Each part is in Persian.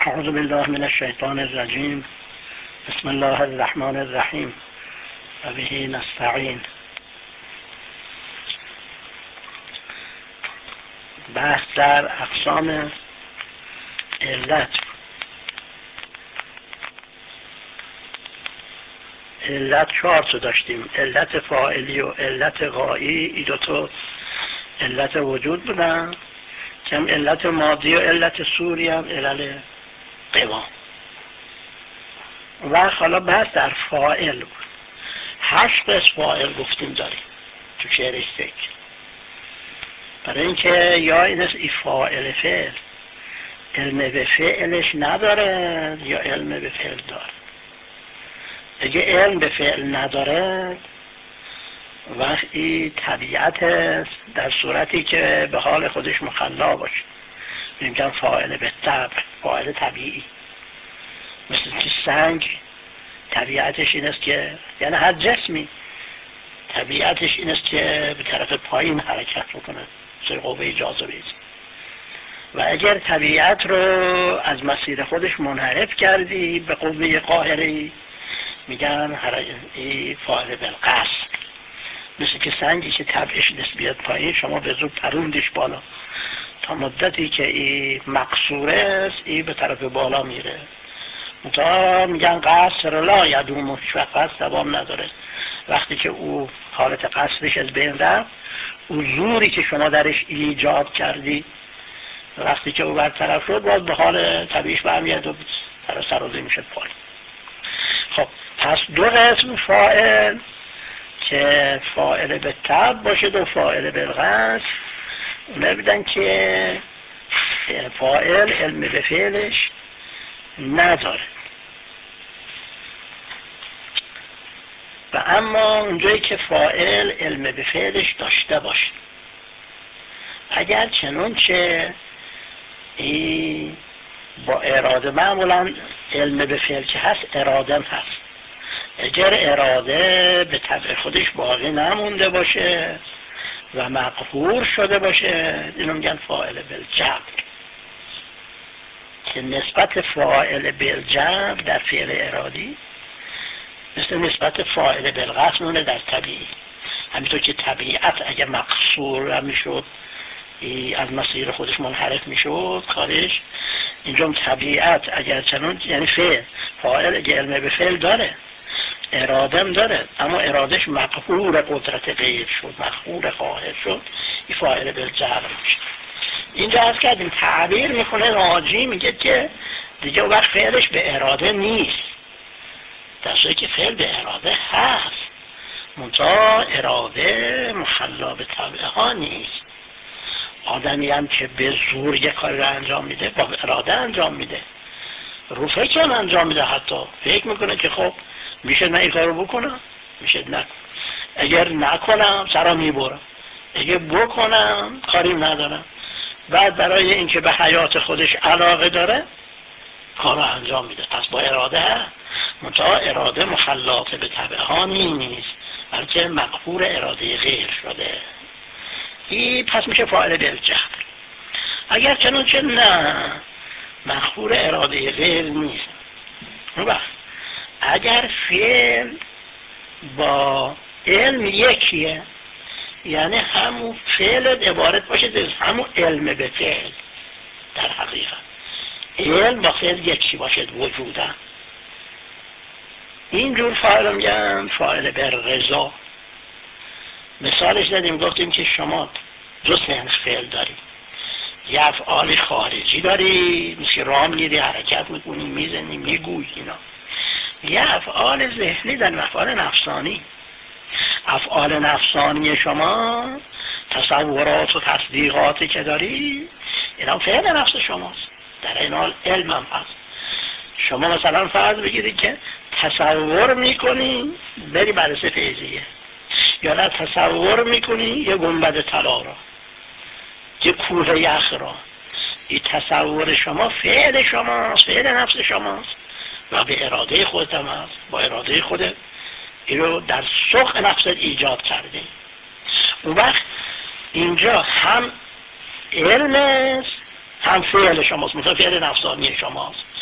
اعوذ بالله من الشیطان الرجیم. بسم الله الرحمن الرحیم و به نستعین. بحث در اقسام علت 4 تا داشتیم: علت فاعلی و علت غایی. این دوتا علت وجود بودن که هم علت مادی و علت صوری هم علل قوام. و حالا بحث در فاعل بود. 8 قسم فاعل گفتیم داریم تو شعرستیک. برای اینکه یا این است ای فاعل فعل علم به فعلش نداره یا علم به فعل داره. اگه علم به فعل نداره وقتی طبیعت است در صورتی که به حال خودش مخلا باشه، میگن فاعل به طبع، فاعل طبیعی. مثل که سنگ طبیعتش این است که یعنی هر جسمی طبیعتش این است که به طرف پایین حرکت بکنه، مثل قوه جاذبه. و اگر طبیعت رو از مسیر خودش منحرف کردی به قوه قاهره، میگن فاعل بالقصد. مثل که سنگی که طبعش نیست بیاد پایین، شما به زود پروندش بالا، تا مدتی که این مقصوره است این به طرف بالا میره. تا میگن قصر لا یدوم، قصد دوام نداره. وقتی که او حالت قصرش از بین رفت، او زوری که شما درش ایجاد کردی وقتی که او برطرف شد باز به حال طبیعیش برمیاد و سرازی میشه پایین. خب پس 2 قسم فاعل که فاعل به طبع باشه و فاعل بالقصد، اونه بیدن که فاعل علم به فعلش نداره. و اما اونجایی که فاعل علم به فعلش داشته باشه، اگر چنون که با اراده، معمولا علم به فعل که هست اراده هم هست. اگر اراده به طبع خودش باقی نمونده باشه و مقهور شده باشه، اینو میگن فاعل بالجبر. که نسبت فاعل بالجبر در فعل ارادی مثل نسبت فاعل بالقصد مونه در طبیعی. همینطور که طبیعت اگر مقصور میشد از مسیر خودش منحرف میشد کارش، اینجا طبیعت اگر چنون یعنی فعل فاعل اگر علم به فعل داره، ارادم داره، اما ارادش مقهور قدرت غیر شد، مقهور قاهر شد، این فاعل بالجبر میشه. اینجا از کردیم تعبیر میکنه راجی، میگه که دیگه وقت فعلش به اراده نیست، در صورتی که فعل به اراده هست، منتها اراده مخلا به طبع ها نیست. آدمی هم که به زور یک کاری رو انجام میده با اراده انجام میده، رو فکر هم انجام میده، حتی فکر میکنه که خب میشه من این کار رو بکنم، میشه نکنم، اگر نکنم سرا میبرم، اگر بکنم کاریم ندارم. بعد برای اینکه به حیات خودش علاقه داره کار رو انجام میده. پس با اراده هست، منتها اراده مخلاط به طبع ها نیست، بلکه مقهور اراده غیر شده. این پس میشه فاعل بالجبر. اگر چنانچه نه مقهور اراده غیر نیست، اگر فعل با علم یکیه، یعنی همون فعل عبارت باشه از همون علم به فعل، در حقیقت علم با فعل یکی باشد وجودا، اینجور فاعل میگن فاعل بالرضا. مثالش دادیم، گفتیم که شما 2 صنف فعل داری، یه افعال خارجی داری، مثل راه میری، حرکت میکنی، میزنی، میگوی، اینا. یه افعال ذهنی داری، افعال نفسانی. افعال نفسانی شما، تصورات و تصدیقاتی که داری، اینا فعل نفس شماست، در این حال علم هم هست. شما مثلا فرض بگیرید که تصور میکنی بری بررسی فیضیه، یا نه تصور میکنی یه گنبد طلا را، یه کوه یخ را. این تصور شما فعل شماست، فعل نفس شماست و به اراده خودت هم هست. با اراده خودت این رو در سوق نفست ایجاد کرده. اون وقت اینجا هم علم است هم فعل شماست، مثلا فعل نفسانی شماست.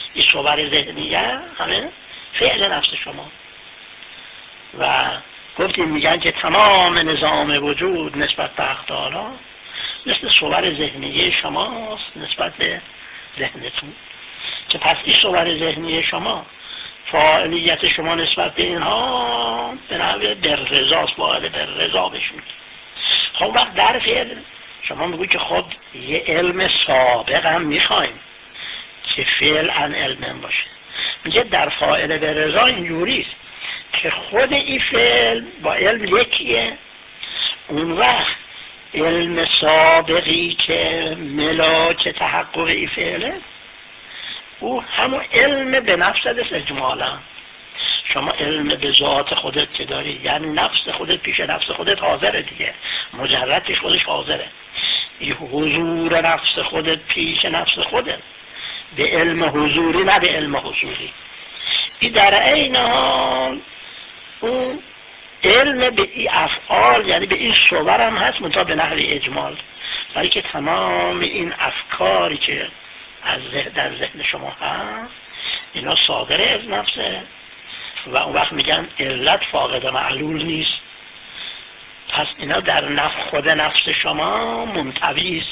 این صور ذهنیه همه فعل نفس شما. و گفتیم میگن که تمام نظام وجود نسبت به حق تعالی مثل صور ذهنیه شماست نسبت به ذهنتون، که پس این صور ذهنی شما فاعلیت شما نسبت به اینها به نحو بالرضاست، فاعل بالرضا بشون. خب وقت در فعل شما میگوی که خب یه علم سابق هم میخوایم که فعل ان علم باشه. میگه در فاعل بالرضا اینجوریست که خود این فعل با علم یکیه، اون وقت علم سابقی که ملاک تحقق این فعله او همون علم به نفست است اجمالا. شما علم به ذات خودت که داری، یعنی نفس خودت پیش نفس خودت حاضره دیگه، مجرد پیش خودش حاضره. این حضور نفس خودت پیش نفس خودت به علم حضوری نه به علم حضوری. این در عین حال اون علم به این افعال یعنی به این صور هم هست منتها به نحو اجمال، برای که تمام این افکاری که در ذهن شما هست اینا صادر از نفسه و اون وقت میگن علت فاقد معلول نیست، پس اینا در خود نفس شما منطویست،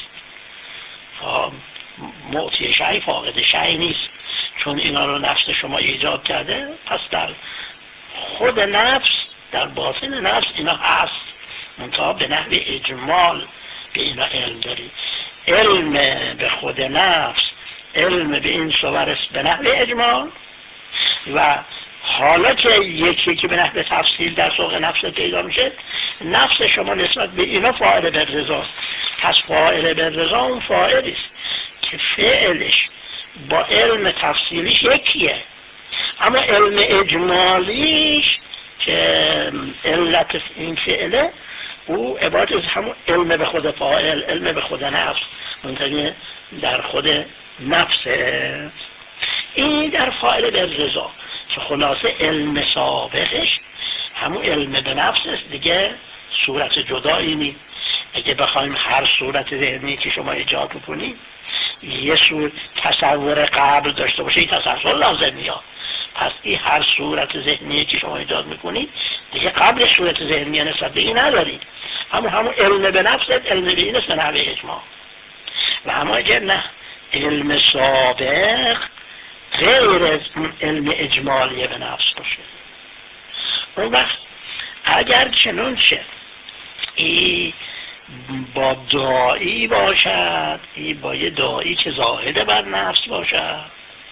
معطی شیء فاقد شیء نیست، چون اینا رو نفس شما ایجاد کرده. پس در خود نفس در باطن نفس اینا هست منتها به نحو اجمال به اینا علم داری. علم به خود نفس، علم به این صور است به نحو اجمال، و حالا که یکی که به نحو تفصیل در سوق نفس پیدا میشه، نفس شما نسبت به اینا فاعل بالرضاست. پس فاعل بالرضا اون فاعلی است که فعلش با علم تفصیلیش یکیه، اما علم اجمالیش که علت این فعله او عبارت از همون علم به خود فاعل، علم به خود نفس منتهی در خود نفسه. این در فاعل بالرضا که خلاصه علم سابقش همون علم به نفس است دیگه، صورت جدایی نیست. اگه بخوایم هر صورت ذهنی که شما ایجاد بکنید یه تصور قبل داشته باشه، این تصور لازم میاد. پس این هر صورت ذهنی که شما ایجاد میکنید دیگه قبل صورت ذهنی نسبت به این ندارید، همون علم به نفس علم به این است به نحو اجماع. و اما اگر نه علم سابق غیر از علم اجمالی به نفس باشه، اون وقت اگر چنون شه ای با داعی باشد، ای با یه داعی که زاهده بر نفس باشد،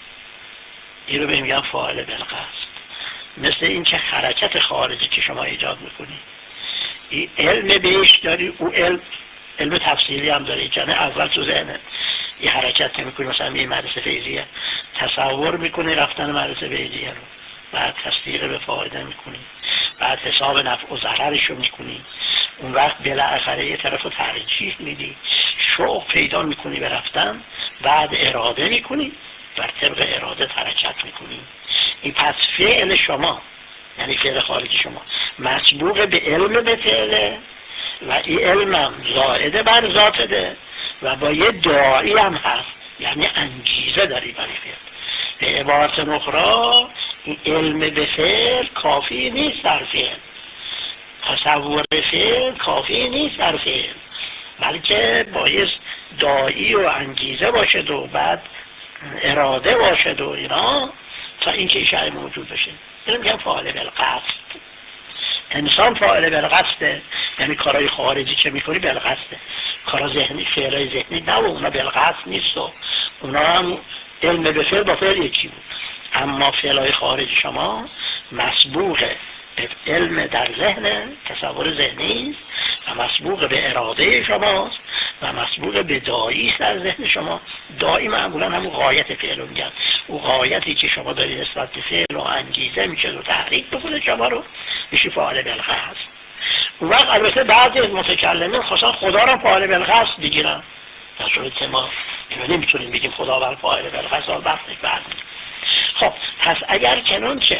این رو بهم میگن فاعل بالقصد. مثل این که حرکت خارجی که شما ایجاد میکنی این علم بهش داری، او علم تفصیلی هم داری، یعنی اول تو ذهنت یه حرکت میکنی، مثلا یه مدرسه فیضیه تصور میکنی رفتن مدرسه فیضیه رو، بعد تصدیق به فایده میکنی، بعد حساب نفع و ضررش رو میکنی، اون وقت بالاخره یه طرف رو ترجیح میدی، شوق پیدا میکنی به رفتن، بعد اراده میکنی، بر طبق اراده حرکت میکنی. این پس فعل شما یعنی فعل خارجی شما مسبوق به علم به فعله و این علم هم زائده بر ذاته و با یه داعی هم هست، یعنی انگیزه داری برای فعل. به عبارت اخرى این علم به فعل کافی نیست در فعل، تصور فعل کافی نیست در فعل، بلکه باید داعی و انگیزه باشد و بعد اراده باشد و اینا تا اینکه شیء موجود بشه. اینو میگم فاعل بالقصد. انسان فاعل بالقصده، یعنی کارهای خارجی که میکنی بالقصده، کارا ذهنی فعلای ذهنی نه و اونا بالقصد نیست و اونا هم علم به فعل با فعل یکی بود، اما فعلای خارجی شما مسبوقه به علم در ذهن تصور ذهنی و مسبوق به اراده شماست و مسبوق به داعی در ذهن شما. داعی معمولا همون غایت فعل رو میگن، اون غایتی که شما داری نسبت به فعل و انگیزه میشه و تحریک بکنه شما رو میشه فاعل بالقصد. اون وقت البته بعضی از متکلمین خاصا خدا رو فاعل بالقصد بگیرن، در صورت ما اینو نمیتونیم بگیم خداوند فاعل بالقصد، حال بحثش بعد. خب پس اگر چنانچه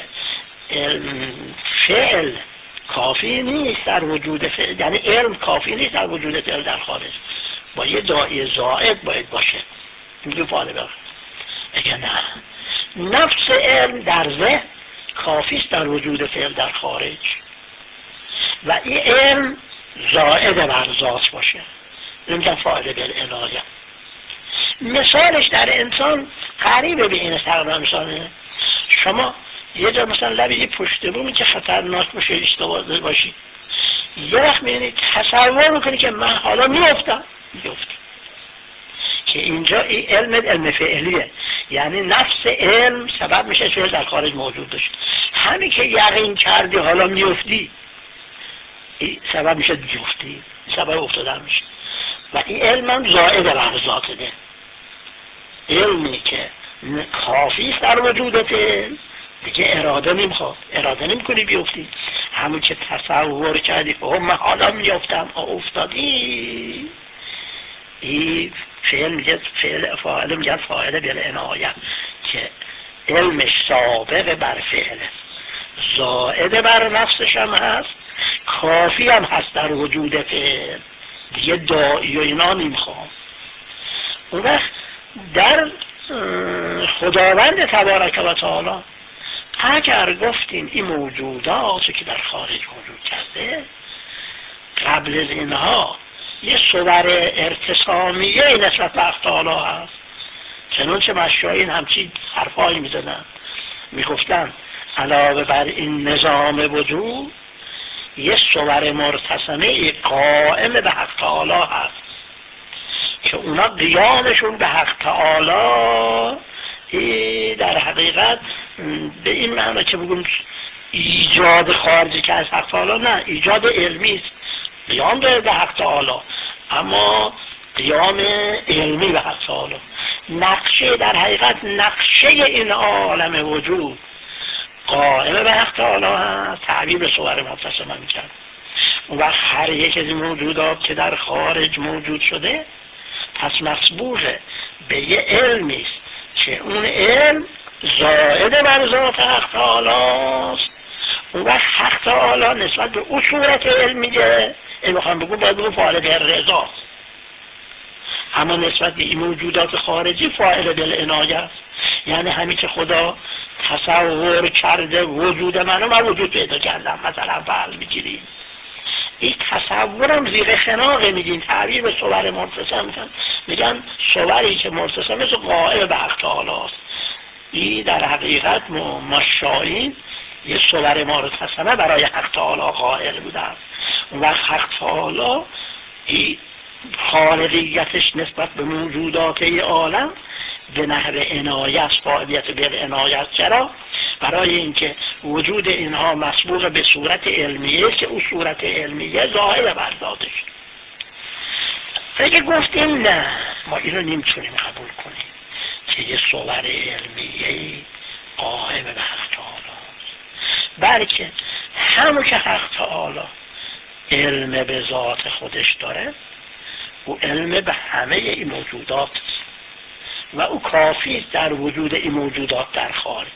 فعل کافی نیست در وجود فعل، یعنی علم کافی نیست در وجود فعل در خارج، با یه داعی زائد باید باشه، میگه فاعل بالقصد. اگر نه نفس علم در ذهن کافیست در وجود فعل در خارج و این علم زائد بر ذات باشه، نمیگم فاعل بالعنایه. مثالش در انسان قریب به این تقریبا مثاله. شما یه جا مثلا لب یه پشت بومی که خطرناک باشه اشتباه باشی، یه وقت میبینید تصور میکنی که من حالا میفتم که اینجا این علم فعلیه، یعنی نفس علم سبب میشه فعل در خارج موجود باشه. همین که یقین کردی حالا میفتی این سبب میشه بیفتی، سبب افتادن میشه و این علم هم زائد بر ذاته. علمی که کافیست در وجود فعل دیگه اراده نمیخواد، اراده نمیکنی بیفتی، همون که تصور کردی اوه من حالا میفتم افتادی، این فعل میگه فاعل میگه فاعل بالعنایه که علمش سابق بر فعل، زائد بر نفسش هم هست، کافی هم هست در وجود فعل، دیگه داعی و اینا نمیخواد. اون وقت در خداوند تبارک و تعالی اگر گفتیم این موجوداتی که در خارج وجود کرده قبل از اینها یه صور ارتسامیه نسبت به حق تعالی هست، چنانچه مشایخ همچین حرفایی میزدن، میگفتن علاوه بر این نظام وجود یه صور مرتسمه قائم به حق تعالی هست که اونا قیامشون به حق تعالی در حقیقت به این معنی که بگم ایجاد خارجی که از حق تعالی، نه، ایجاد علمی است، قیام داره به حق تعالی اما قیام علمی به حق تعالی. نقشه در حقیقت نقشه این عالم وجود قائم به حق تعالی هست، تعبیر به صور متصمه میکرد. و هر یک از این موجودات که در خارج موجود شده پس مسبوقه به یه علمی است که اون علم زائد بر ذات حق تعالی است. اون وقت حق تعالی نسبت به اون صورت علمیه، این میخوام بگم باید بگم فاعل بالرضا، اما نسبت به این موجودات خارجی فاعل بالعنایه است. یعنی همین که خدا تصور کرده وجود منو من وجود پیدا کردم، مثلا فعل میگیریم، این تصورم زیر خناقه میگین، تعبیر به صور مرتسم میگن صوری که مرتسم مثل قائم به حق تعالی است. این در حقیقت مشایین یه صور مرتسمه برای حق تعالی قائل بودن و حق تعالی این خالقیتش نسبت به موجودات عالم به نحو عنایت، فاعلیت بالعنایت. چرا؟ برای اینکه وجود اینها مسبوق به صورت علمیه که اون صورت علمیه ظاهر بر ذاتش. اگه گفتیم نه ما اینو نمیتونیم قبول کنیم که یه صور علمیه قائم به حق تعالی، بلکه همون که حق تعالی علم به ذات خودش داره او علم به همه این موجودات و او کافی در وجود این موجودات در خارج.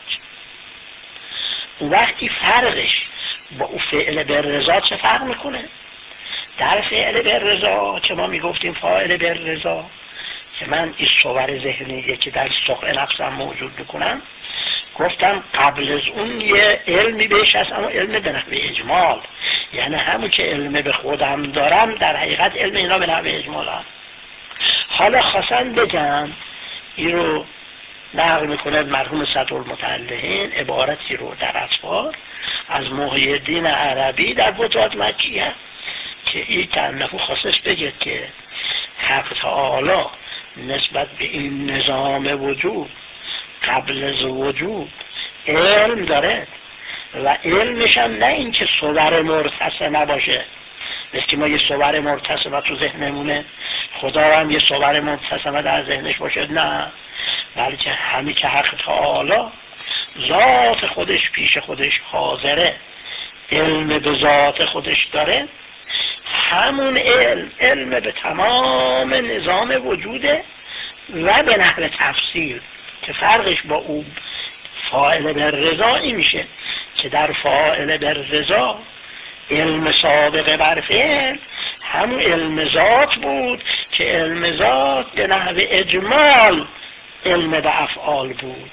وقتی فرقش با او فعل بالرضا چه فرق میکنه؟ در فعل بالرضا که ما میگفتیم فاعل بالرضا که من این صور ذهنیه که در سقع نفسم موجود بکنم، گفتم قبل از اون یه علمی بهش هست، اما علم به نحو اجمال، یعنی همون که علم به خودم دارم در حقیقت علم اینا به نحو اجمال هست. حالا خواستن بگن این رو نقل میکنه مرحوم صدرالمتعلقین عبارتی رو در اطفال از محی الدین عربی در فتوحات مکیه که این تنفو خواستش بگه که حق تعالی نسبت به این نظام وجود قبل از وجود علم داره و علمش هم نه این که صور مرتسمه باشه، مثل که ما یه صور مرتسمه تو ذهنمونه، خدا هم یه صور مرتسمه در ذهنش باشه، نه، بلکه همین که حق تعالی ذات خودش پیش خودش حاضره، علم به ذات خودش داره، همون علم به تمام نظام وجوده و به نحو تفسیر که فرقش با اون فاعل بالرضا میشه که در فاعل بالرضا علم سابقه بر فعل همون علم ذات بود که علم ذات به نحو اجمال علم به افعال بود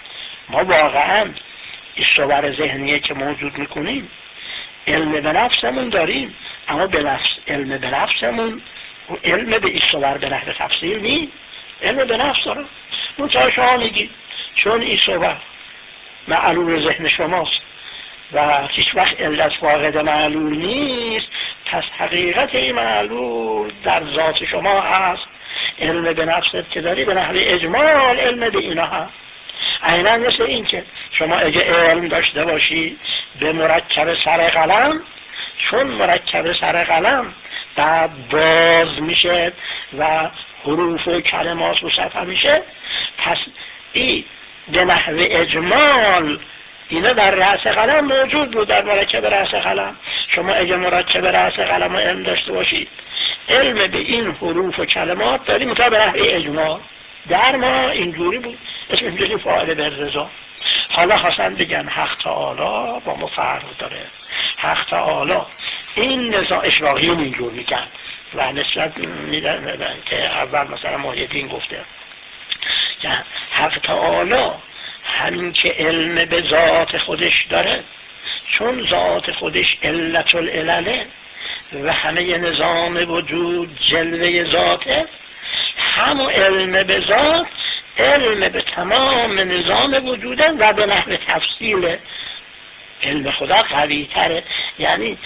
ما واقعا این صور ذهنیه که موجود میکنیم علم به نفسمون داریم، اما علم به نفسمون و علم به این صور به نحو تفصیل نیست. علم به نفس دارم، منطقه شما میگی چون این صور معلول ذهن شماست و هیچ وقت علت واقع معلول نیست، پس حقیقت این معلول در ذات شما هست. علم به نفست که داری به نحو اجمال علم به اینا هست. عیناً مثل این که شما اگه علم داشته باشی به مرکب سر قلم، چون مرکب سر قلم بعد باز میشه و حروف و کلمات رو صفحه میشه، پس این به نحو اجمال اینا در رأس قلم موجود بود، در مرکب رأس قلم. شما اگه مرکب رأس قلم رو علم داشته باشید، علم به این حروف و کلمات داریم تا به نحو اجمال. در ما اینجوری بود، اسمش میگه فاعل بالرضا. حالا خواستن بگن حق تعالی با ما فرق داره. حق تعالی این نظام اشراقی اینجور میگن و نسبت میدن که اول مثلا محیدین گفته که حق تعالی همین که علم به ذات خودش داره، چون ذات خودش علت العلله و همه نظام وجود جلوه ذاته، همون علم به ذات علم به تمام نظام وجوده و به نحو تفصیل علم خدا قوی تره. یعنی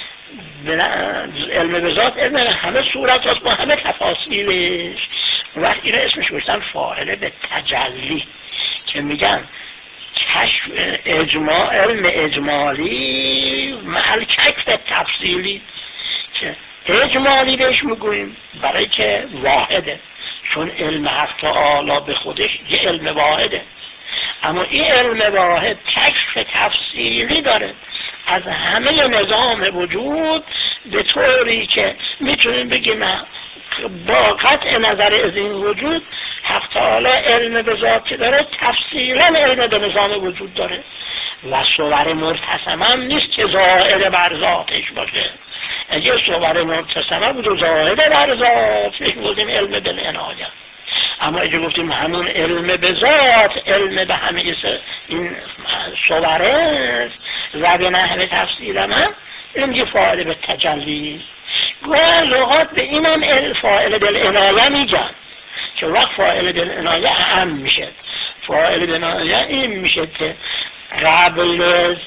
علم به ذات علم همه صورت هست با همه تفاصیلش. و این اسمش گوشتن فاعل به تجلی که میگن کشف علم اجمالی محل کشف تفصیلی، که اجمالی بهش میگوییم برای که واحده، چون علم حق تعالی به خودش یه علم واحده، اما این علم واحد کشف تفصیلی داره از همه نظام وجود، به طوری که میتونیم بگیم با قطع نظر از این وجود حق تعالی علم به ذات که داره تفصیلا علم به نظام وجود داره و صور مرتسمه هم نیست که ظاهر بر ذاتش باشه. اگه صور مرتسمه بود و ظاهر بر ذاتش بودیم علم بالعنایه، اما اگه گفتیم همون علم به ذات علم به همه این صوره و به نحو تفصیل من این یه فاعل به تجلی. گوه لغات به این هم فاعل بالعنایه میگن که وقت فاعل بالعنایه هم میشه. فاعل بالعنایه این میشه که قبل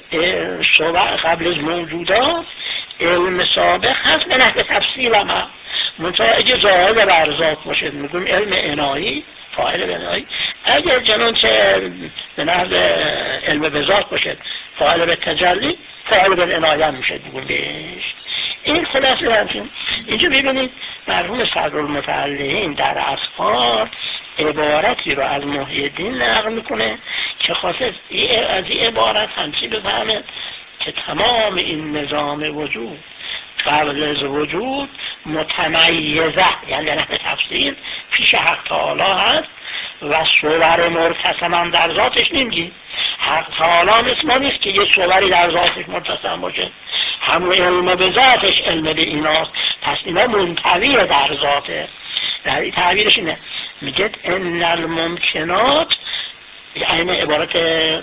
از موجودات علم سابق هست به نحو تفصیل هم منطقه اگه ظاهر بر ذات باشه میگویم علم عنایی فاعل به عنایی، اگر چنانچه به نحو علم به ذات باشه فاعل به تجلی فاعل به عنایه میشه میگویم بهش. این خلاصه همچین اینجا ببینید مرحوم صدرالمتعلقین در اسفار عبارتی رو از محیدین نقل میکنه که خاصه از این عبارت همچی بفهمه که تمام این نظام وجود قبل از وجود متمیزه، یعنی نه تفصیل پیش حق تعالی هست و صور مرتسم در ذاتش نمیگی. حق تعالی مثل ما نیست که یه صوری در ذاتش مرتسم باشه، همون علم به ذاتش علم به ایناست، پس اینا منطویه در ذاته. در این تعبیرش اینه میگه ان الممکنات، یعنی عبارت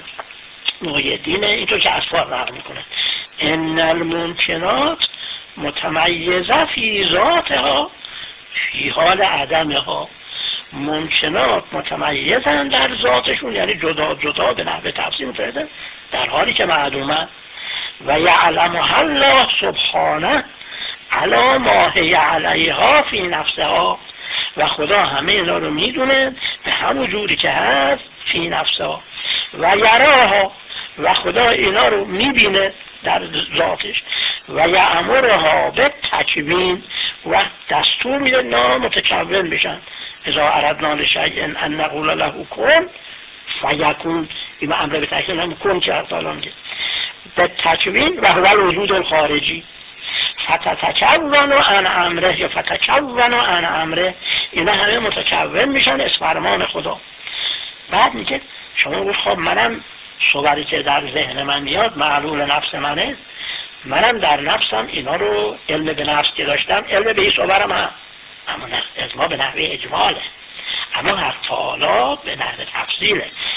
محیدینه اینطور که اسفار نقل میکنه ان الممکنات متمیزه فی ذاتها فی حال عدمها. ممکنات متمیزن در ذاتشون یعنی جدا جدا به نحو تفصیل متعدد در حالی که معلومه و یعلمها الله سبحانه علی ما هی علیها فی نفسها، و خدا همه اینا رو میدونه به همون جوری که هست فی نفسها و یراها، و خدا اینا رو میبینه در ذاتش و یأمرها به تکوین و دستور میده متکون بشن. اذا اردنا لشیء ان نقول له کن فیکون، این امر به تکوین هم کن که تعالی میگه به تکوین و هو الوجود الخارجی فتتکون عن امره یا فتکون عن امره، اینا همه متکون میشن از فرمان خدا. بعد میگه شما گفت خب منم صوری که در ذهن من میاد معلول نفس منه، منم در نفسم اینا رو علم به نفس که داشتم علم به این صورم هم، اما از ما به نحوه اجماله، اما حق تعالی به نحوه تفصیله.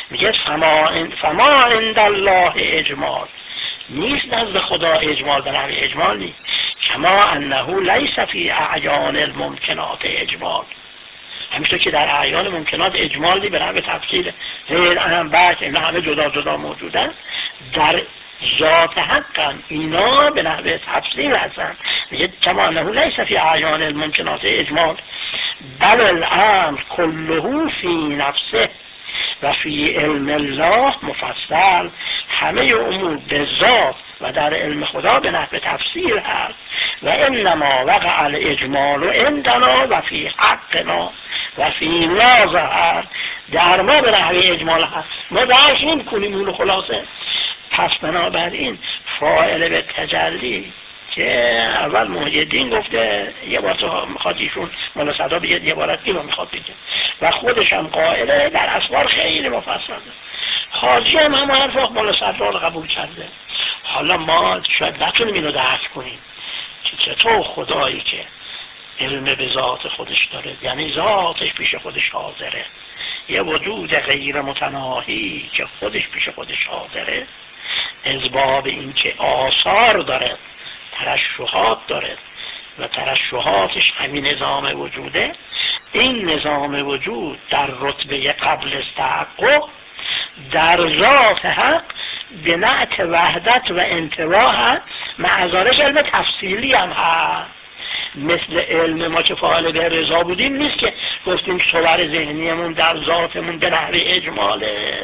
میگه فما عند الله اجمال، نیست نزد خدا اجمال، به نحو اجمال نیست. کما انه لیس فی اعیان الممکنات اجمال، همینطور که در اعیان ممکنات اجمالی به نحو تفصیل غیر اهم بحث اینا همه جدا جدا موجودن، در ذات حقا اینا به نحو تفصیل هستن. میگه کما انه لیس فی اعیان الممکنات اجمال بل الامر کله فی نفسه و فی علم الله مفصل، همه امور به ذات و در علم خدا به نحو تفصیل هست. و انما وقع الاجمال عندنا و فی حقنا و فی ما ظهر، در ما به نحو اجمال هست، ما درش نمی کنیم اونو. خلاصه پس بنابراین فاعل به تجلی که اول محی الدین گفته، یه بار تو میخواد ایشون مولا صدا بگید، یه بارت اینو میخواد بگید و خودش هم قائله، در اسوار خیلی مفصله. حاجی هم همه حرفا مولا صدا رو قبول کرده. حالا ما شاید نتونیم اینو درک کنیم که چطور خدایی که علم به ذات خودش داره، یعنی ذاتش پیش خودش حاضره، یه وجود غیر متناهی که خودش پیش خودش حاضره، از باب این که آثار داره، ترشحات داره و ترشحاتش همین نظام وجوده، این نظام وجود در رتبه قبل از تحقق در ذات حق به نعت وحدت و انتواء معذارش علم تفصیلی هم هست. مثل علم ما که فاعل به رضا بودیم نیست که گفتیم صور ذهنیمون در ذاتمون به نحو اجماله.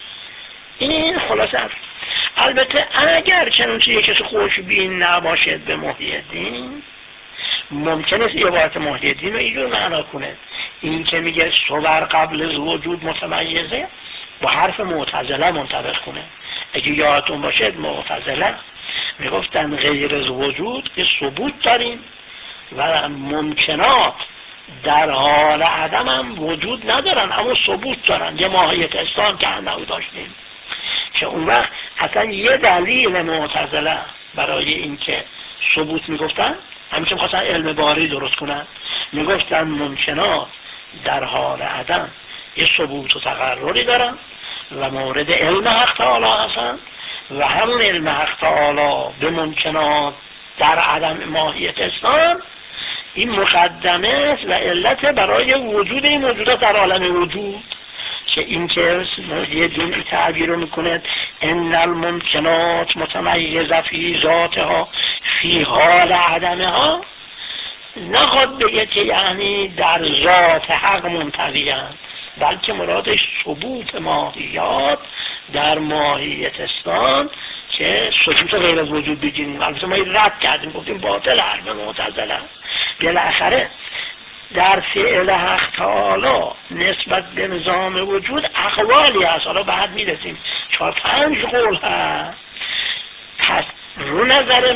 این خلاصه البته اگر چنانچه یک کسی خوشبین نباشد به محی الدین، ممکن است عبارت محی الدین رو اینجور معنا کنه، این که میگه صور قبل از وجود متمیزه با حرف معتزله منطبق کنه. اگه یادتون باشه معتزله میگفتن غیر از وجود که ثبوت داریم و ممکنات در حال عدم هم وجود ندارن اما ثبوت دارن، یه ماهیت اسلام که هم داشتیم که اون وقت اصلا یه دلیل معتزله برای این که ثبوت میگفتن، همیشه میخواستن علم باری درست کنن، میگفتن ممکنات در حال عدم یه ثبوت و تقرری دارن و مورد علم حق تعالی هستن و همون علم حق تعالی به ممکنات در عدم ماهیت اسلام این مقدمه است و علت برای وجود این موجودات در عالم وجود، که این که یه دین تعبیر رو میکنه ان الممکنات متمیزه فی ذاتها فی حال عدمها، نخواد بگه که یعنی در ذات حق منطوی‌اند، بلکه مرادش ثبوت ماهیات در ماهیت اسلام که ثبوت غیر از وجود بگیریم. البته ما این رد کردیم، گفتیم باطل حرف معتزله. بالاخره در فعل حق تعالی نسبت به نظام وجود اقوالی هست، حالا بعد میرسیم 4-5 قول هست. پس رو نظر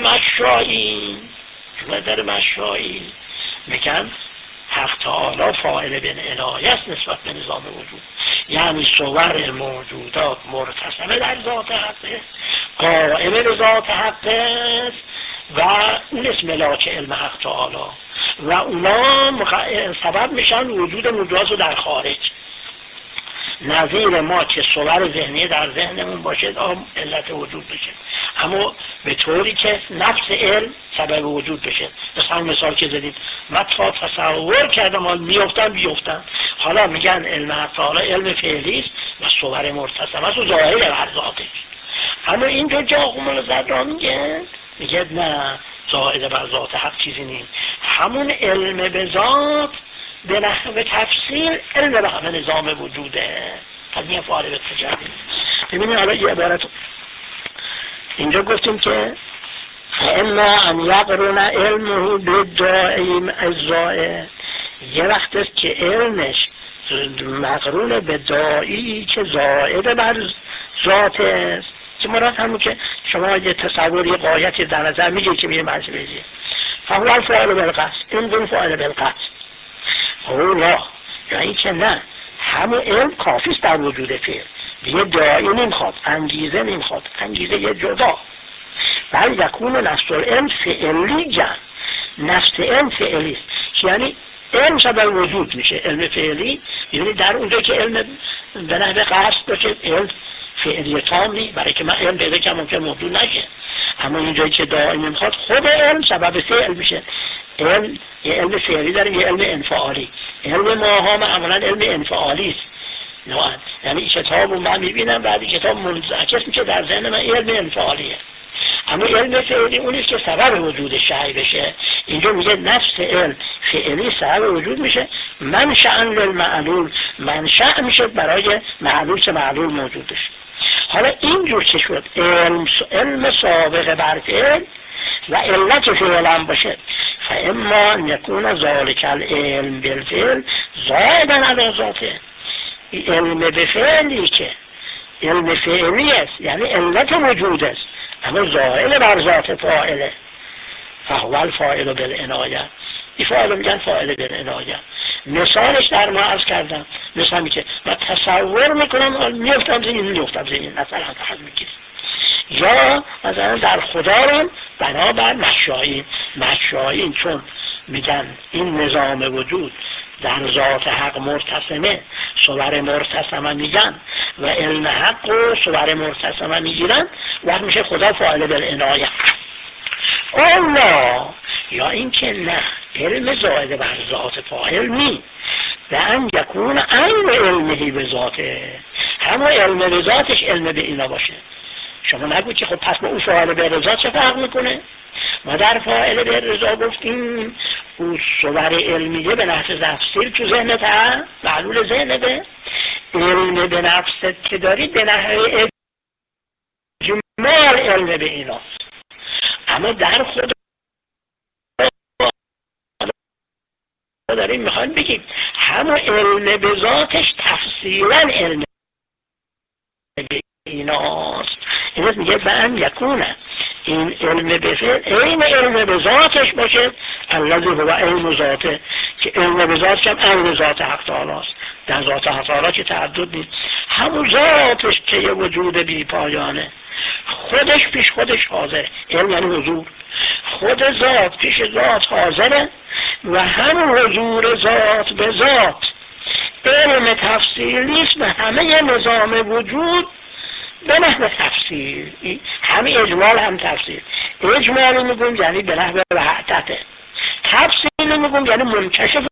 مشایی میگن حق تعالی فاعل بن عنایت نسبت به نظام وجود، یعنی صور موجودات مرتسمه در ذات حقه، قائم ذات حقه و اون اسم ملاک علم حق تعالی و اونا سبب میشن وجود موجودات رو در خارج. نظیر ما که صور ذهنی در ذهنمون باشه علت وجود بشه، اما به طوری که نفس علم سبب وجود بشه. مثلا مثال که زدید من تا تصور کردم حال بیفتن، حالا میگن علم حق تعالی علم فعلی است و صور مرتسمه است و ظاهر هر ذاتش. اما اینجا جاقوم زدرا میگه نه، زائد بر ذات حق چیزی نیست، همون علم به ذات به نحو تفصیل علم به همه نظام وجوده. از این فعال به تجربه ببینید. حالا یه عبارت اینجا گفتیم که اما ان یقرن علمه بدائم الزائد، یه وقت است که علمش مقرون به دائی که زائد بر ذات است، که مراد همون که شما یه تصور یه قایت در نظر میگه که میره منصب بزید فهو فاعل بالقصد، این دون فاعل بالقصد اولا، یعنی که نه همون علم کافیست در وجود فعل، دیگه دائی نمیخواد، انگیزه نمیخواد، انگیزه یه جدا. بل یکون نفس العلم فعلی جن، نفس علم فعلیست، یعنی علم سبب وجود میشه. علم فعلی یعنی در اونجا که علم به نحو قصد باشه علم فعلی تامی، برای که من علم پیدا کنم ممکن موجود نشه، اما اینجایی که دائمی میخواد خود علم سبب فعل میشه. علم یه علم فعلی داره، یه علم انفعالی. علم ماها معمولا علم انفعالی است، یعنی کتاب رو من میبینم بعدی کتاب منعکس میشه در ذهن من، علم انفعالیه. اما علم فعلی اونیست که سبب وجود شیء بشه. اینجا میگه نفس علم فعلی سبب وجود میشه، منشأ للمعلول، منشأ میشه برای معلول که معلول موجود بشه. حالا اینجور که شد علم سابق بر فعل و علت فعلا باشه، فاما یکون ذالک العلم بالفعل زائدا علی ذاته. علم به فعلی که علم فعلی است یعنی علت وجود است اما زائل بر ذات فاعله، فهو الفاعل بالعنایه. این فاعل میگن فاعل بالعنایه. مثالش در ما عرض کردم، مثلا که من تصور میکنم میفتم زمین مثلا فقط میگید، یا مثلا در خدا رو بنابر مشایین چون میگن این نظام وجود در ذات حق مرتسمه صور مرتسمه میگن و علم حق و صور مرتسمه میگیرن، وقت میشه خدا فاعل بالعنایه. الله یا این که نه علم زائد بر ذات فاعل نی، به ان یکون عین علمه به ذاته، همه علم به ذاتش علم به اینا باشه. شما نگوید که خب پس با اون فاعل به رضا چه فرق میکنه؟ ما در فاعل به رضا گفتیم اون صور علمیه به نفس تفسیر تو ذهنت هست، معلول ذهنته. علم به نفست که داری به نحو اجمال علم به ایناست، اما در خود داریم میخوایم بگیم همون علم به ذاتش تفصیلا علم به ایناست. این میگه بأن یکونه این علم به فعل این علم به ذاتش باشه، الذی هو علم ذاته، که علم به ذاتش هم علم ذات حق تعالی است. در ذات حق تعالی که تعدد نیست، همون ذاتش که یه وجود بی پایانه، خودش پیش خودش حاضر، علم یعنی حضور، خود ذات پیش ذات حاضره و همون حضور ذات به ذات علم تفصیلی است به همه نظام وجود به نحو تفسیر. هم اجمال هم تفسیر. اجمال میگم یعنی به نحو وحدته، تفسیر میگم یعنی منکشف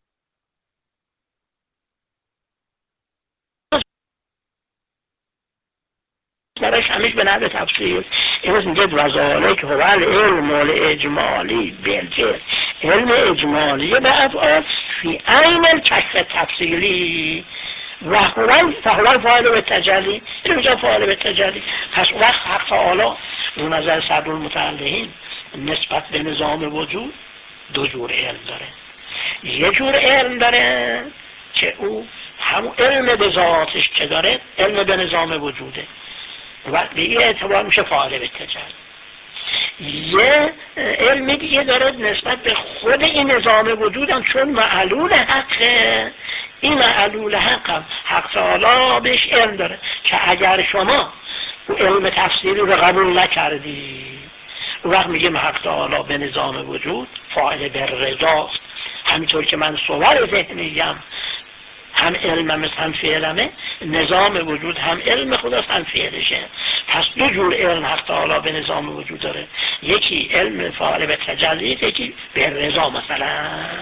برش همیش به نحو تفسیر. این میگه وذالک هو العلم الاجمالی بالفعل، علم اجمالی به افعال فی عین الکشف تفصیلی و فهو الفاعل بالتجلی. این میگه فاعل بالتجلی. پس وقت حق تعالی رو نظر صدر المتعلقین نسبت به نظام وجود دو جور علم داره. یه جور علم داره که او همون علم به ذاتش که داره علم به نظام وجوده و به این اعتبار میشه فاعل بالتجلی. یه علم دیگه داره نسبت به خود این نظام وجودم چون معلول حقه، این معلول حقم حق تعالی بهش علم داره که اگر شما اون علم تفسیری رو قبول نکردی اون وقت میگه حق تعالی به نظام وجود فاعل بالرضاست. همینطور که من صور ذهنیم هم علمم هم فعلمه، نظام وجود هم علم خداست هم فعلشه. پس دو جور علم حق تعالی به نظام وجود داره، یکی علم فاعل به تجلی، یکی به رضا مثلا.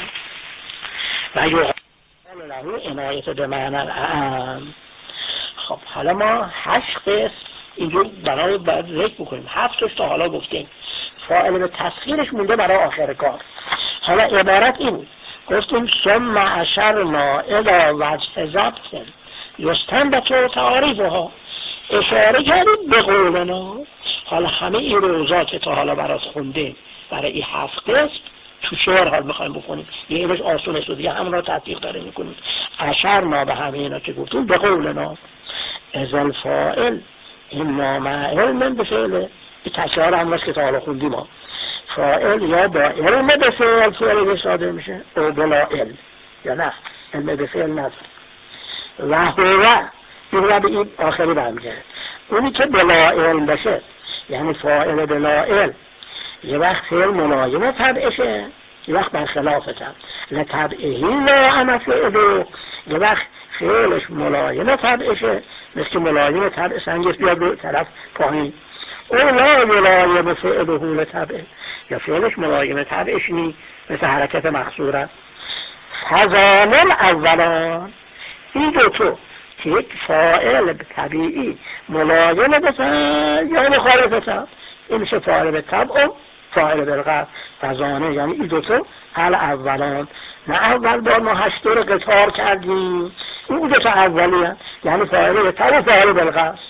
و یقال له عنایت به معنی الاعم. خب حالا ما 8 قسم اینجور برای باید ذکر بکنیم. 7 تا حالا گفتیم، فاعل به تسخیرش مونده برای آخر کار. حالا عبارت این گفتیم ثم اشرنا الی وجه ضبط یستنبط تعاریفها، اشاره کردیم به قولنا. حالا همه این روزا که تا حالا برات خونده برای این 7 قسم تو 4 حال میخوایم بکنیم، یه اینش آسونه شد دیگه همون را تطبیق داره میکنیم. اشرنا به همه اینا که گفتیم به قولنا از الفاعل این مع علم به فعله، این تکرار هم راست که تا حالا خوندیم ها. فاعل یا با علم به فعل فعل صادر میشه او بلا علم، یا نه علم به فعل نداره. و هو این را به این آخری برمیگرد، اونی که بلا علم باشه یعنی فاعل بلا علم، یه وقت فعل ملایم طبعشه، یه وقت برخلافته. لطبعهی ملایم فعله، یه وقت فعلش ملایم طبعشه، مثل ملایم طبع سنگش بیاد رو طرف پایین، اون لا ملایم فعله لطبعه، یا فعلش ملایم طبعش نی، مثل حرکت محصوره. فضان الاولان، این دوتو که یک فاعل طبیعی ملایم بسن یا مخالف بسن، این میشه فاعل به طبع و فاعل بالقصد. فضانه یعنی این دوتو الاولان، نه اول بار ما هشتو رو قطار کردیم، این دوتا اولی هست، یعنی فاعل به طبع و فاعل بالقصد.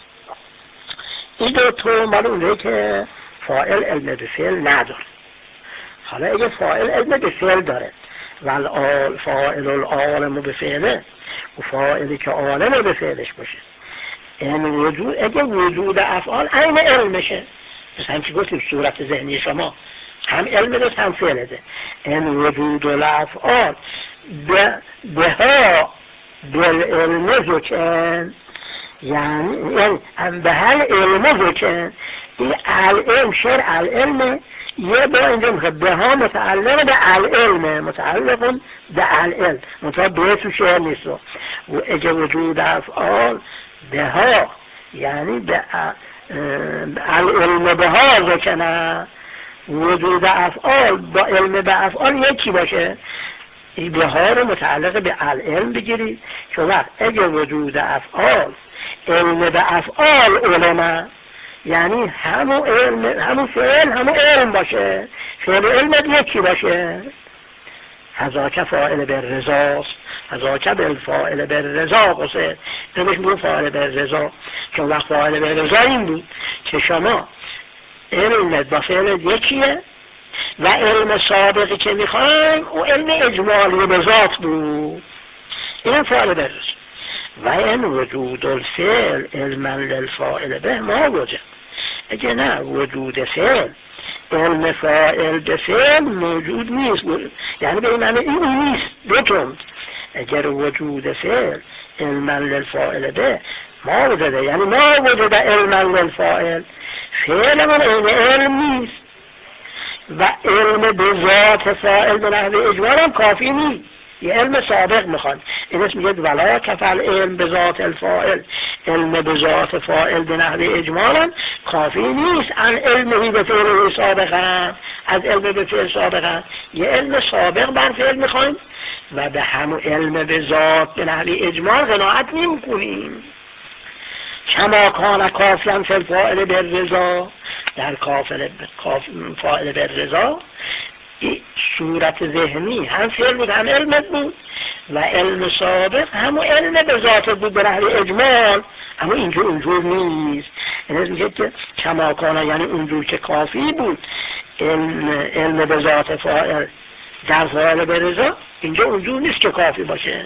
این دوتو معلومه که فاعل علم به فعل نداره. حالا اگه فاعل علم به فعل داره فاعل العالم به فعله و فاعلی که عالم به فعلش باشه، یعنی وجود، اگه وجود افعال عین علمشه، مثل همچی گفتیم صورت ذهنی شما هم علم ده هم فعل ده، این وجود الافعال به ها بالعلم زکن، یعنی به هر علم زکن، این العلم شر العلم یه با اینجا میخواد به ها متعلق به العلم، متعلق به العلم منطقه به تو شعر نیست. و اگه وجود افعال به ها یعنی به العلم به ها زکنه، وجود افعال با علم به افعال یکی باشه، این به ها رو متعلق به العلم بگیرید، که وقت اگه وجود افعال علم به افعال علمه، یعنی همون علم، همون فعل همون علم باشه، فعل علم یکی باشه. هذاک فاعل بالرضاست، هذاک بالفاعل بالرضا قصد، نمیش میگه فاعل بالرضا، چون وقت فاعل بالرضا این بود که شما علم با فعل یکیه و علم سابقی که میخوایم او علم اجمالی به ذات بود، این فاعل بالرضا. و این وجود الفعل علما للفاعل به ما وجد، اگه نه وجود فعل علم فاعل به فعل موجود نیست، یعنی به این معنی این نیست بکن. اگر وجود فعل علما للفاعل به ما وجده، یعنی ما وجده علما للفاعل، فعل من علم نیست و علم به ذات فاعل به نحو اجمال هم کافی نیست، یه علم سابق میخوان. این اسم میگه ولا کفل علم به ذات الفاعل، علم به ذات فاعل به نحو اجمالا کافی نیست، ان علمهی به فعل سابقا، از علم به فعل سابقا یه علم سابق بر فعل میخوایم و به همون علم به ذات به نحو اجمال قناعت نمیکنیم. کما کان کافیاً فی الفاعل بالرضا، در فاعل بالرضا صورت ذهنی هم فعل بود هم علم بود و علم سابق هم علم به ذات بود به نحو اجمال، اما اینجور نیست. این میگه که کما کان یعنی اونجور که کافی بود علم به ذات فاعل در فاعل بالرضا، اینجا اونجور نیست که کافی باشه.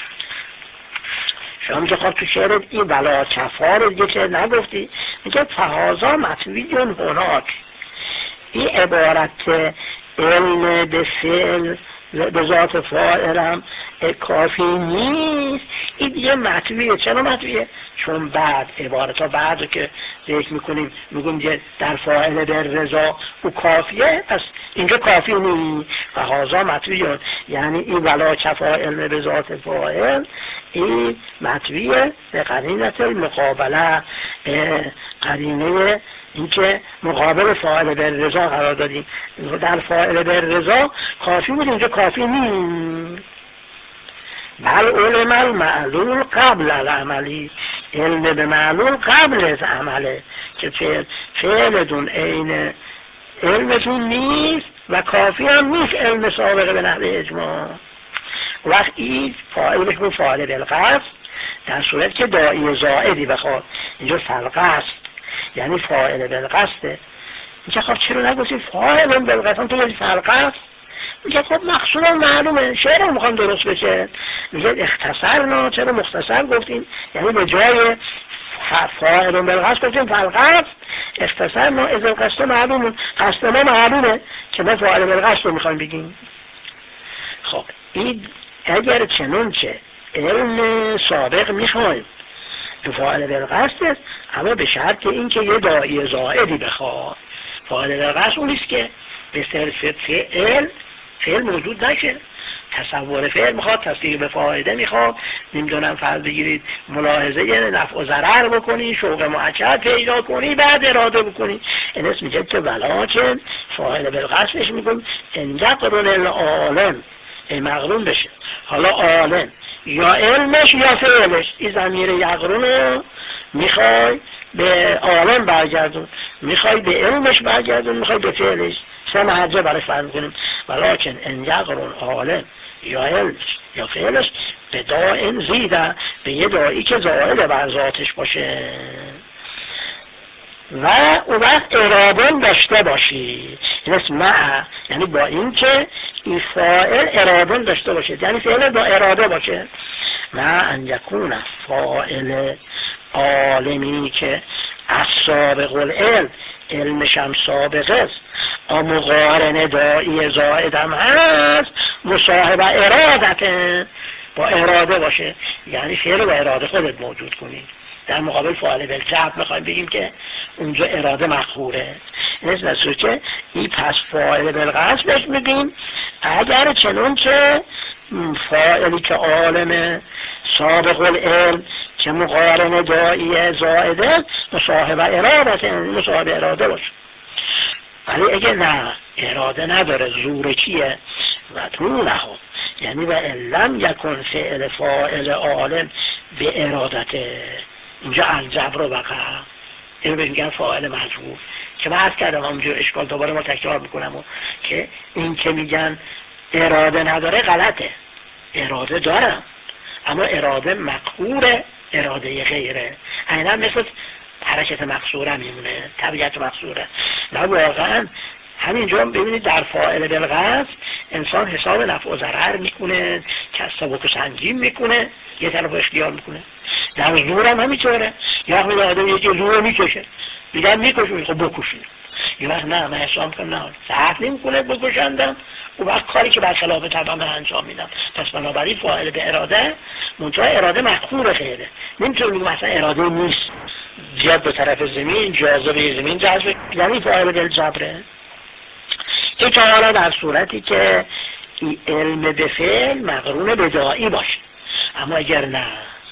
شما میگه خب تو شعر این بلا کفا رو دیگه که نگفتی، میگه فهازا مطویون هناک، این عبارت که علم به فعل به ذات فاعل هم کافی نیست، این دیگه مطویه. چرا مطویه؟ چون بعد عبارت ها بعد که ذکر میکنیم میگم در فاعل بالرضا او کافیه، پس اینجا کافی نیست. فهازا مطویون یعنی این ولا کفا علم به ذات فاعل، این مطویه به قرینت المقابله، قرینه این که مقابل فاعل بالرضا قرار دادیم، در فاعل بالرضا کافی بود، اینجا کافی نیست. بل علم المعلول قبل العملی، علم به معلول قبل از عمله، که فعلتون عین علمتون نیست و کافی هم نیست علم سابقه به نحو اجماع. وقت این فاعل بشه فاعل بالقصد، در صورت که داعی زائدی بخواد، اینجا فالقصد یعنی فاعل بالقصده. میگه خب چرا نگوشی فاعل بالقصد، تو بگی فالقصد؟ میگه خب مقصودم معلومه، شعر رو میخوام درست بشه. میگه اختصرنا، چرا مختصر گفتیم؟ یعنی به جای فاعل بالقصد گفتیم فالقصد، اختصرنا از القصد معلومه، قصد ما معلومه که ما فاعل بالقصد رو میخوایم بگیم. خب این اگر چنانچه علم سابق میخوایم تو فاعل بالقصد است، اما به شرط اینکه یه داعی زائدی بخواد. فاعل بالقصد اون نیست که به صرف فعل موجود نشه، تصور فعل میخواد، تصدیق به فایده میخواد، نمیدونم فرض بگیرید ملاحظه نفع و ضرر بکنی، شوق معکد پیدا کنی، بعد اراده بکنی. این اسم میگه که ولکن فاعل بالقصدش میگم ان یقرن العالم مقرون بشه. حالا عالم یا علمش یا فعلش، این ضمیر یقرون رو میخوای به عالم برگردون، میخوای به علمش برگردون، میخوای به فعلش. سه مرجع برای فرق کنیم. ولکن ان یقرن عالم یا علمش یا فعلش به دائن زیده، به یه دائی که زائد بر ذاتش باشه و اون وقت اراده داشته باشی. این اسم مع، یعنی با این که این فاعل اراده داشته باشه، یعنی فعل با اراده باشه. مع ان یکون فاعل عالمی که از سابق العلم، علمش هم سابقه است، مقارن دائی زائد هم هست، مصاحب ارادته، با اراده باشه، یعنی فعل با اراده خودت موجود کنی. در مقابل فاعل بالجبر میخوایم بگیم که اونجا اراده مقهوره. مثل که این پس فاعل بالقصد بهش میگیم اگر چنون که فاعلی که عالم سابق العلم که مقارن دائی زائده مصاحب اراده، مصاحب اراده باشه. ولی اگه نه اراده نداره، زور کیه و طوله، یعنی و لم یکن فعل فاعل عالم به ارادته، اینجا الجبر وقع، اینو بهش میگن فاعل مجبور. که من عرض کردم همونجا اشکال دوباره ما تکرار میکنم که این که میگن اراده نداره غلطه، اراده دارم اما اراده مقهوره، اراده غیره. عینا مثل حرکت مقصوره میمونه، طبیعت مقصوره. نه واقعا همینجا ببینید در فاعل بالقصد انسان حساب نفع و ضرر میکنه، کسب و سنجیم میکنه، یه طرف اختیار میکنه. در زور هم همینطوره، یه وقت آدم یکی زور میکشه، میگن میکشه، خب بکشید. یه وقت نه، من حساب کنم نه صحت نمیکنه بکشندم، اون وقت کاری که برخلاف طبعا من انجام میدم. پس بنابراین فاعل به اراده، منتها اراده مقهور خیره، نمیتونه بگم مثلا اراده نیست، زیاد به طرف زمین، جاذبه زمین جذب، یعنی فاعل بالجبره. این که حالا در صورتی که علم به فعل مقرون به دائی باشه. اما اگر نه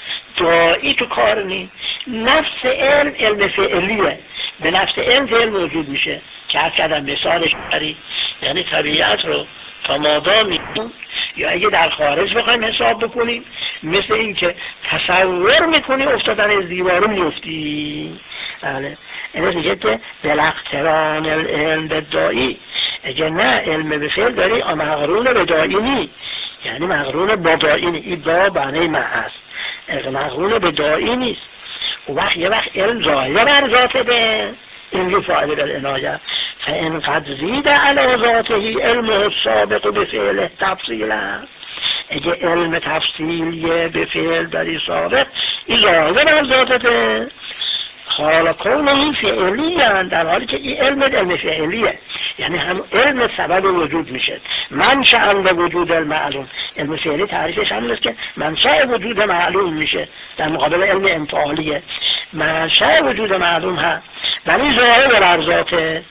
دائی تو کار نی، نفس علم فعلیه، به نفس علم فعل موجود میشه که هر کدام مثالش بری، یعنی طبیعت رو تا مادام میکنیم، یا اگه در خارج بخوایم حساب بکنیم مثل این که تصور میکنی افتادن از دیوارو میفتی. بله این میگه که بالاقتران العلم به دائی، اگه نه علم به فعل داری مقرون به دائی نی، یعنی مقرون با دائی نی، این با بنای معاست، مقرون به دائی نیست. و وقت یه وقت علم ظاهره بر ذاته به این فاعل بالعنایه، فان قد زید علی ذاته علم السابق به فعل تفصیلا، اگه علم تفصیلیه به فعل داری سابق این ظاهره بر ذاته، حالا کونه این فعلیه، در حالی که این علم فعلیه، یعنی هم علم سبب وجود میشه، منشأ به وجود المعلوم. علم فعلی تعریفش همین است که منشأ وجود معلوم میشه، در مقابل علم انفعالیه منشأ وجود معلوم هست ولی ظاهر بر ذاته.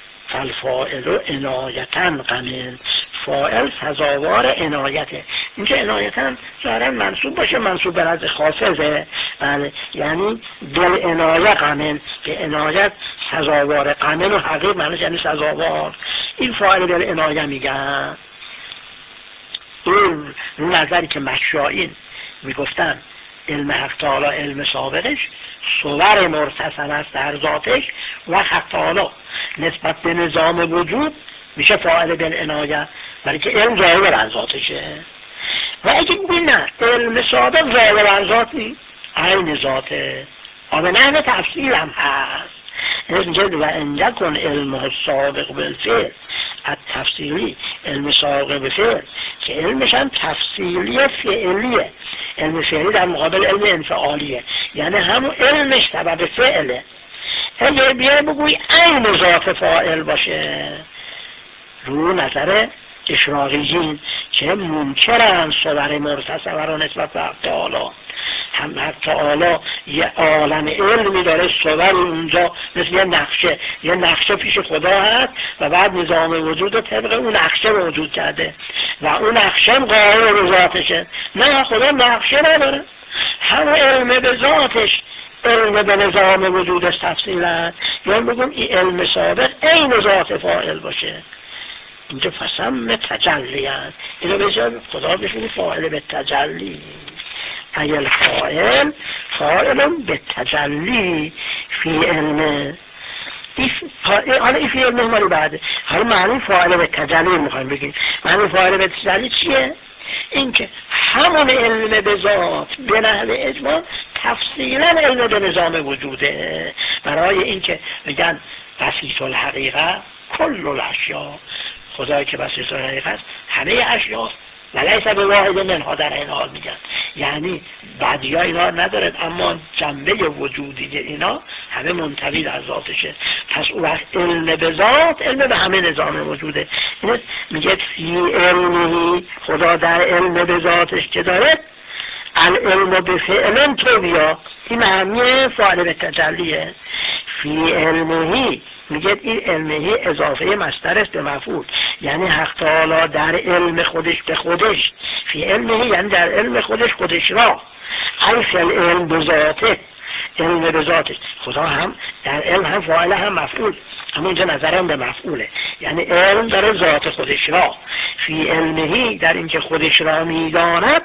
فالفاعل عنایتاً قمن، فاعل سزاوار عنایته. اینجا عنایتاً ظاهراً منصوب باشه، منصوب به نزد خافضه، بله، یعنی دل عنایه قمن، به عنایت سزاوار، قمن و حقیق معنیش یعنی سزاوار. این فاعل دل عنایه میگن. این نظری که مشایین میگفتن علم حق تعالی علم سابقش صور مرتسم است در ذاتش، و حق تعالی نسبت به نظام وجود میشه فاعل بالعنایه، ولی که علم ظاهر بر ذاتشه. و اگه بگیم نه علم سابق ظاهر بر ذات نیست، عین ذاته، آب نحن تفصیل هم هست. و ان یکن علم سابق بالفعل، التفصیلی علم سابق بالفعل که علمش هم تفصیلی فعلیه، علم فعلی در مقابل علم انفعالیه، یعنی همون علمش سبب فعله. اگه بیای بگوی عین ذات فاعل باشه، رو نظر اشراقیین که منکرن صور مرتصوه رو نسبت به حق تعالی، هم حتی حالا یه عالم علمی داره، صور اونجا مثل یه نقشه پیش خدا هست و بعد نظام وجود طبق اون نقشه موجود کرده و اون نقشه هم قائم به ذاتشه. نه، خدا نقشه نداره، هم علم به ذاتش علم به نظام وجودش تفصیلا، یا بگم این علم سابق عین ذات فاعل باشه. اینجا فسم تجلی هست، اینو بجا خدا بشونی فاعل به تجلی، اگر فاعل به تجلی فی علمه. حالا این فی علمه مالی بعده. حالا معنی فاعل به تجلی میخوایم بگیم. معنی فاعل به تجلی چیه؟ این که همون علم به ذات به نحو اجمال تفصیلا علم به نظام وجوده. برای این که میگن بسیط الحقیقه کل الاشیاء، خدایی که بسیط الحقیقه است همه اشیاء و لیس به واحد منها در این حال میگن، یعنی بعدی ها اینا ندارد اما جنبه وجودی اینا همه منطوی در ذاتشه. پس اون وقت علم به ذات علم به همه نظام وجوده. این میگه فی علمی، خدا در علم به ذاتش که داره العلم به فعل تو بیا، این معنی فاعل به تجلیه. فی علمهی میگه این علمهی اضافه مصدر است به مفعول، یعنی حق تعالی در علم خودش به خودش، فی علمهی یعنی در علم خودش را، ای فی العلم به ذاته، علم به ذاتش. خدا هم در علم هم فاعل هم مفعول، اما اینجا نظرم به مفعوله، یعنی علم در ذات خودش را، فی علمهی در اینکه خودش را میداند،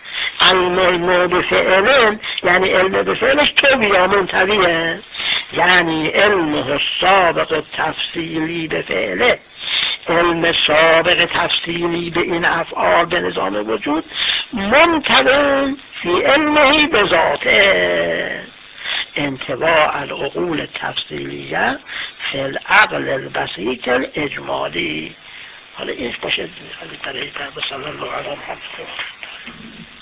علم به فعل یعنی علم به فعلش تو بیا منطویه، یعنی علم سابق تفصیلی به فعله، علم سابق تفصیلی به این افعال به نظام وجود منطوی فی علمهی به ذاته، انطباع العقول تفصیلیه فی العقل البسیط الاجمالی. حالا اینش باشه برای صلی الله علیه و سلم.